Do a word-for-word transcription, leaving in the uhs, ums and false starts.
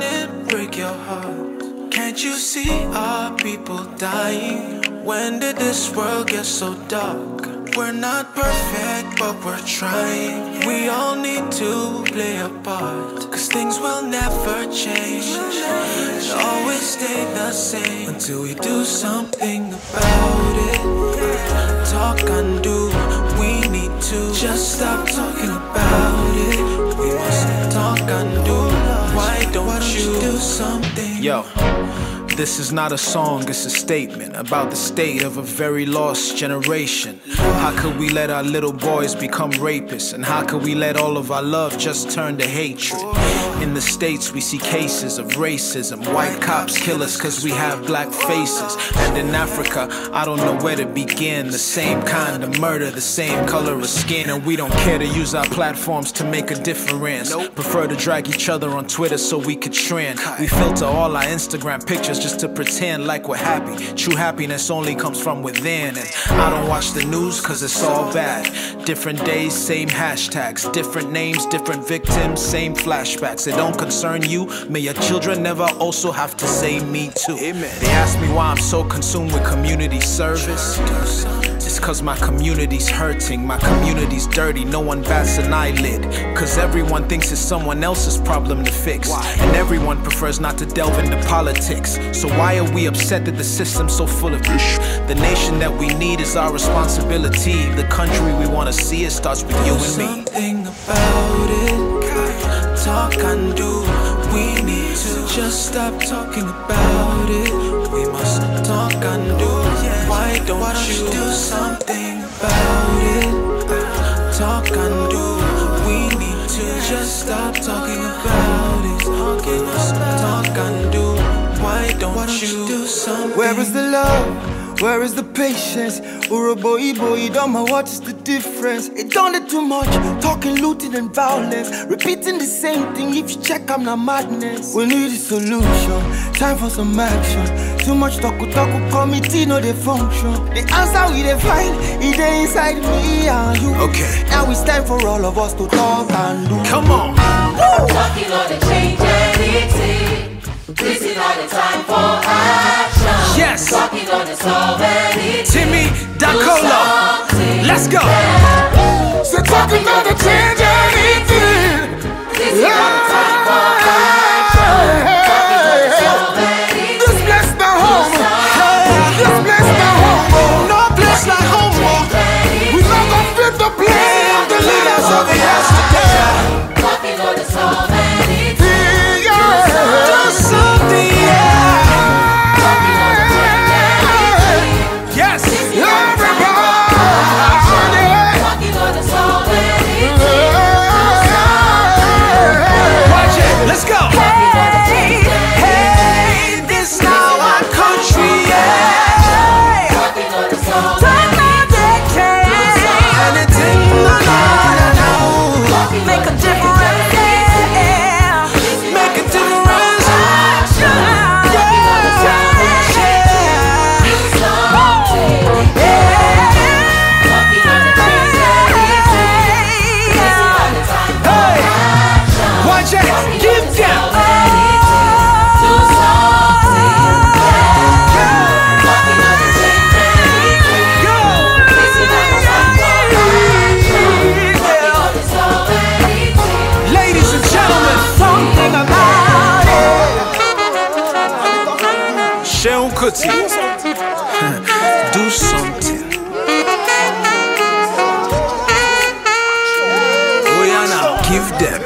it break your heart? Can't you see our people dying? When did this world get so dark? We're not perfect, but we're trying. We all need to play a part, cause things will never change. They'll always stay the same until we do something about it. Talk and do, we need to just stop talking about it. We must talk and do. Why don't you do something? Yo, this is not a song, it's a statement about the state of a very lost generation. How could we let our little boys become rapists? And how could we let all of our love just turn to hatred? In the States we see cases of racism. White cops kill us cause we have black faces. And in Africa, I don't know where to begin. The same kind of murder, the same color of skin. And we don't care to use our platforms to make a difference. Prefer to drag each other on Twitter so we could trend. We filter all our Instagram pictures just to pretend like we're happy. True happiness only comes from within. And I don't watch the news cause it's all bad. Different days, same hashtags. Different names, different victims, same flashbacks. It don't concern you. May your children never also have to say me too. Amen. They ask me why I'm so consumed with community service. It's cause my community's hurting. My community's dirty. No one bats an eyelid. Cause everyone thinks it's someone else's problem to fix. And everyone prefers not to delve into politics. So why are we upset that the system's so full of ish? The nation that we need is our responsibility. The country we wanna see, it starts with you and me. Something about it. Talk and do. We need to just stop talking about it. We must talk and do. Why don't you do something about it? Talk and do. We need to just stop talking about it. We must talk and do. Why don't you do something? Where is the love? Where is the patience? Uro boy, boy, don't know what is the difference. It done it too much, talking, looting and violence. Repeating the same thing, if you check, I'm not madness. We need a solution, time for some action. Too much talk, talk, committee, no they function. The answer we dey find, it dey inside me and you. Okay. Now it's time for all of us to talk and do. Come on. Talking on the change anything. This is not the time for action. Yes. Talking on the solve anything. Timmy Dacola. Let's go. So talking on the change anything. This is not the time for action. Talking on the solve anything. This bless my home. This bless my home. No place like home. We not gonna fit the play of the leaders of the yesterday. Talking on the solve anything. Do something, yeah. Yes. Watch it. Let's go. Hey, hey, this now our country, yeah. Anything, no, no, no. Make a difference, yeah. Make a difference. Give them. Ladies and gentlemen, something about it. Seun Kuti. Do something. Oh yeah, now give them.